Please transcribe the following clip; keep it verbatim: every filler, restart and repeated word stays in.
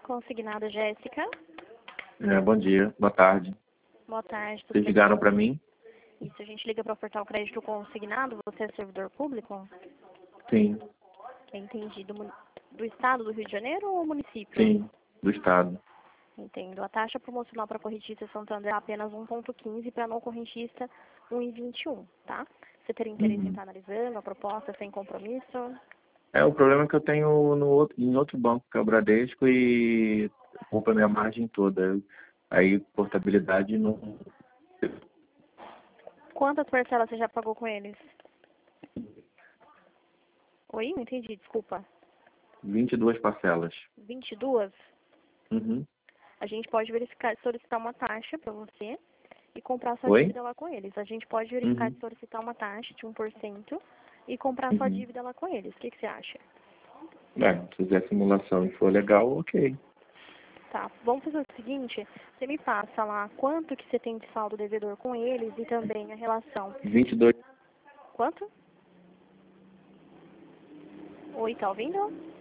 Consignado Jéssica. É, bom dia, boa tarde. Boa tarde. Tudo Vocês bem? ligaram para mim? Isso, a gente liga para ofertar o crédito consignado. Você é servidor público? Sim, Entendi. Do, mun- do estado do Rio de Janeiro ou município? sim, do Estado. Entendo. A taxa promocional para correntista Santander é apenas um vírgula quinze para não correntista um vírgula vinte e um, tá? Você teria interesse em Uhum. estar analisando a proposta sem compromisso? É, o problema é que eu tenho no outro, em outro banco, que é o Bradesco, e ocupa a minha margem toda. Aí, portabilidade não... Quantas parcelas você já pagou com eles? Oi? Não entendi, desculpa. vinte e duas parcelas. vinte e duas? Uhum. A gente pode verificar, solicitar uma taxa para você e comprar sua Oi? dívida lá com eles. A gente pode verificar Uhum. e solicitar uma taxa de um por cento e comprar sua Uhum. dívida lá com eles. O que, que você acha? É, se fizer simulação e for legal, ok. Tá, vamos fazer o seguinte, você me passa lá quanto que você tem de saldo devedor com eles e também a relação. vinte e dois. Quanto? Oi, tá ouvindo?